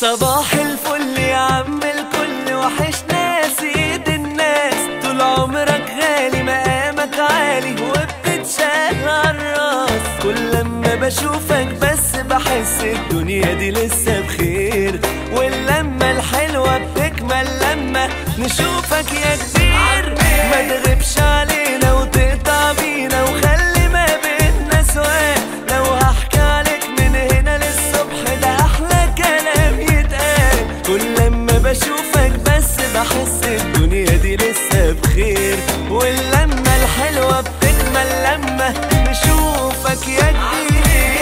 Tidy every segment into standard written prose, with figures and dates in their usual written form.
صباح الفل يا عم الكل، وحشنا يا سيد الناس. طول عمرك غالي، مقامك عالي وبتتشال عالراس. كل لما بشوفك بس بحس الدنيا دي لسه بخير، واللمة الحلوة بتكمل لما نشوفك يا كبير. ما تغيبش علينا وتقطع بينا، وخلي ما بينا سواء. لو هحكي عليك من هنا للصبح ده احلى كلام يتقال. كل لما بشوفك بس بحس الدنيا دي لسه بخير، واللمة الحلوة بتكمل لما نشوفك يا كبير.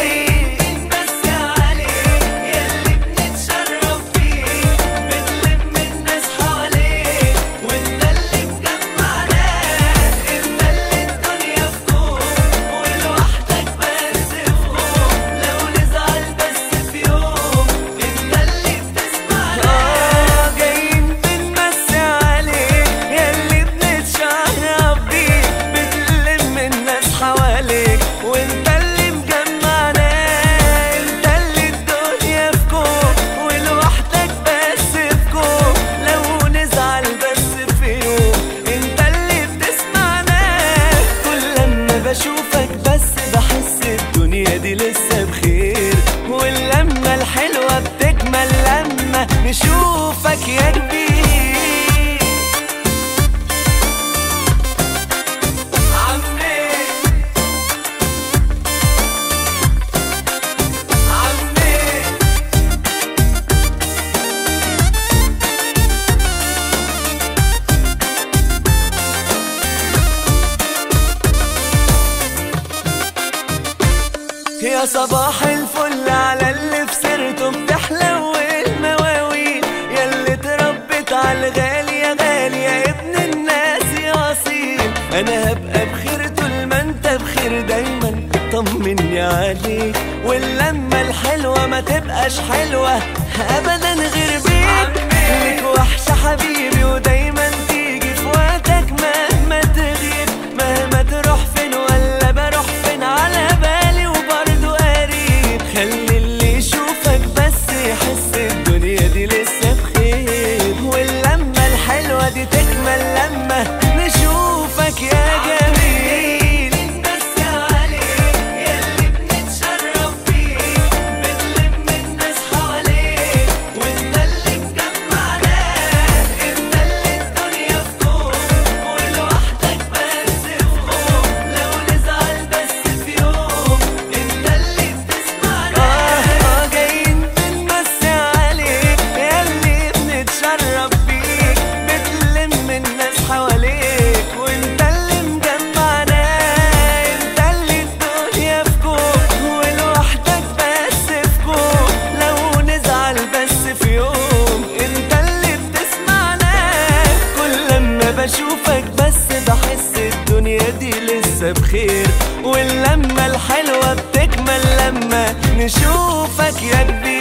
بشوفك بس بحس الدنيا دي لسه بخير، واللمة الحلوة بتكمل لما نشوفك يا كبير. يا صباح الفل على اللي في سيرته بتحلو المواويل، ياللي اتربت على الغالي يا غالي يا ابن الناس يا اصيل. انا هبقى بخير طول ما انت بخير، دايما طمني عليك. واللمة الحلوة ما تبقاش حلوة ابدا غير بيك. ليك وحشة حبيبي ودايما تيجي في وقتك، مهما تغيب مهما تروح فين ولا بروح فين على بالي وبرضه قريب. خلي اللي يشوفك بس يحس الدنيا دي لسه بخير، واللمة الحلوة دي تكمل لما نشوفك يا جميل. بشوفك بس بحس الدنيا دي لسه بخير، واللمة الحلوة بتكمل لما نشوفك يا كبير.